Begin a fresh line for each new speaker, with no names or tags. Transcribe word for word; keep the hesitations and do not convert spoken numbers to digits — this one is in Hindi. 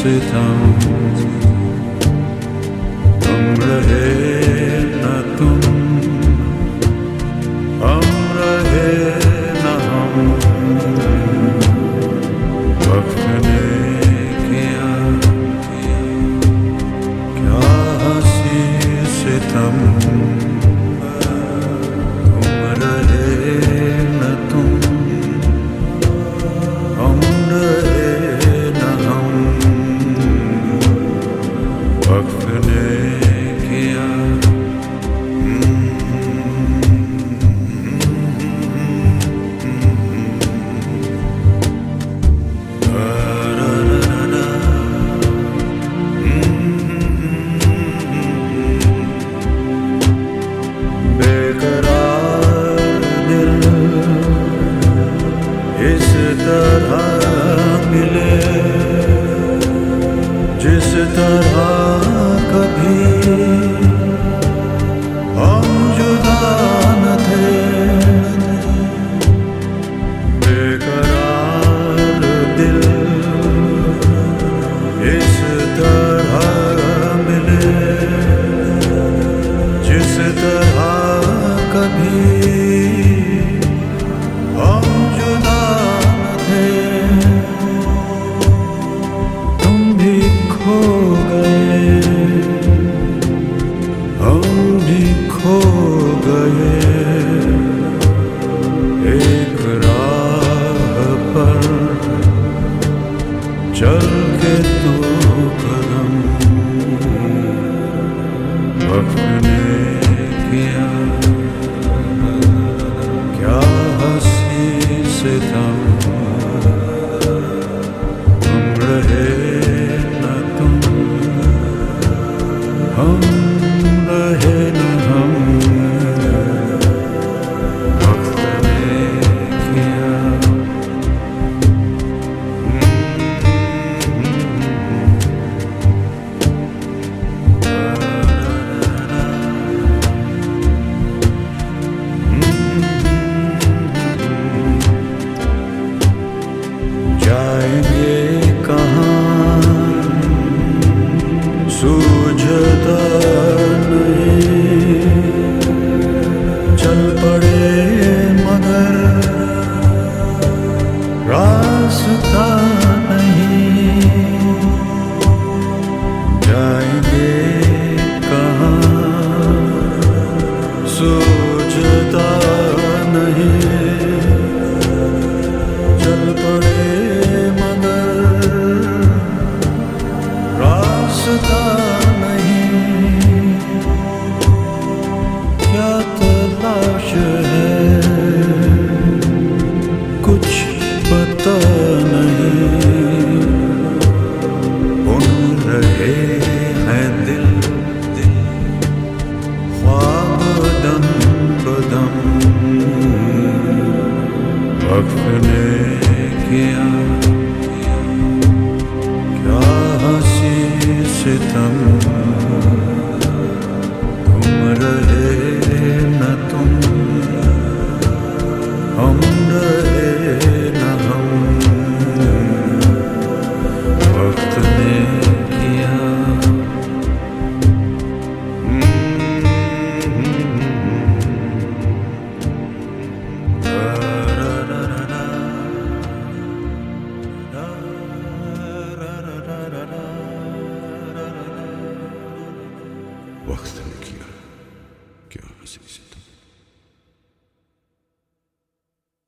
सितम, तुम रहे न तुम, हम रहे न हम, वक्त ने किया क्या हंसी सितम, तुम रहे न तुम, हम रहे न हम, वक्त ने किया। बेकरार दिल इस तरह मिले जिस तरह कभी हम जुदा न थे। बेकरार दिल इस तरह मिले जिस तरह कभी हम जुदा न थे। तुम भी खो गए, हम भी खो गए, एक राह पर चल के दो कदम, वक्त ने किया क्या हंसी सितम, तुम रहे न तुम, हम रहे न हम, वक्त ने किया। जाएंगे कहाँ सूझता नहीं, चल पड़े मगर रास्ता नहीं। जाएंगे कहाँ सूझता नहीं, चल पड़े मगर रास्ता नहीं। क्या तलाश है कुछ पता नहीं, उन रहे हैं दिल ख्वाब दम बदम, वक्त ने किया।